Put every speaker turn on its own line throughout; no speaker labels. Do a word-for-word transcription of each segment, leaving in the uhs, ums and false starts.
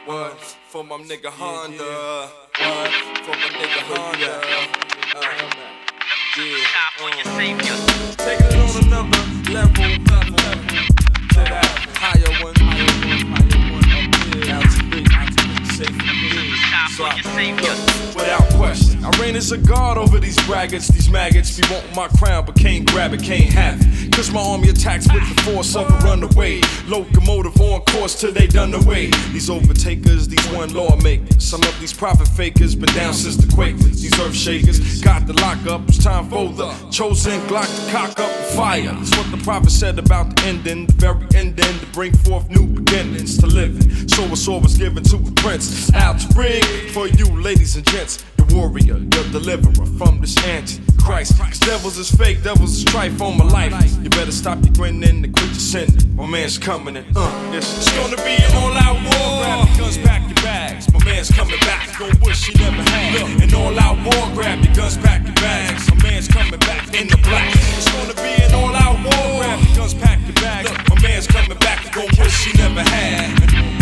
What? For my nigga Honda. What? For my nigga Honda. Uh, yeah. Uh. Taking it on another level, level, level. To that higher one, higher one, higher one. Up here, out to big, out to big, safe for me. So I, without question, I reign as a god over these braggarts, these maggots. Be wanting my crown, but can't grab it, can't have it. Cause my army attacks with the force of a runaway locomotive on course till they done away. These overtakers, these one lawmakers. Some of these prophet fakers been down since the Quakers. These earth shakers got the lock up. It's time for the chosen Glock to cock up the fire. That's what the prophet said about the ending, the very ending, to bring forth new beginnings to living. So a sword was given to a prince, out to bring for you, ladies and gents. The warrior, your deliverer from this anti-Christ. Cause devils is fake, devils is strife on my life. You better stop your grinning and quit your sinning. My man's coming in, uh, yes. It's gonna be an all-out war. Grab your guns, pack your bags. My man's coming back, gon' wish he never had. An all-out war, grab your guns, pack your bags. My man's coming back in the black. It's gonna be an all-out war. Grab your guns, pack your bags. My man's coming back, gon' wish he never had.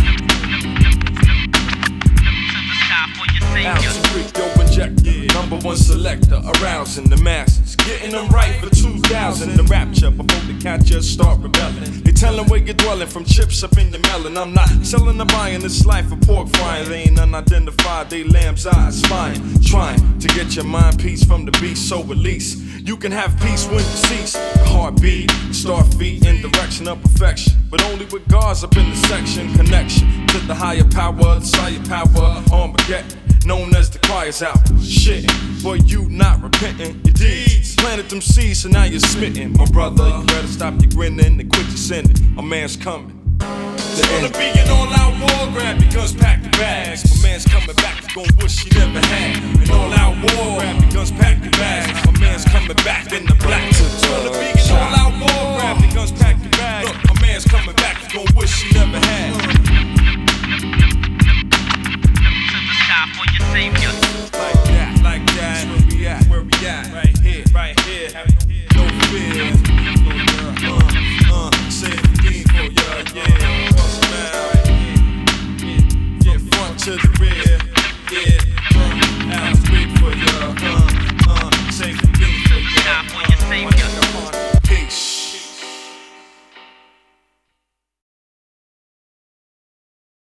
Out to freak, yo, injector, number one selector, arousing the masses, getting them right for two thousand. The rapture before the catchers start rebelling. They tellin' where you're dwelling from chips up in your melon. I'm not selling or buying this life for pork frying. They ain't unidentified, they lamb's eyes spying, trying to get your mind peace from the beast. So at least you can have peace when you cease the heartbeat, start feet in direction of perfection. But only with God's up in the section, connection to the higher power, the higher power, Armageddon. Known as the choir's out, shit. For you not repenting your deeds. Planted them seeds, so now you're smitten. My brother, you better stop your grinning and quit your sinning. A man's coming. It's gonna be an all-out war. Grab your guns, pack your bags. My man's coming back, you gon' wish he never had. An all-out war. Grab your guns, pack your bags. My man's coming back in the black. It's gonna be an all-out war.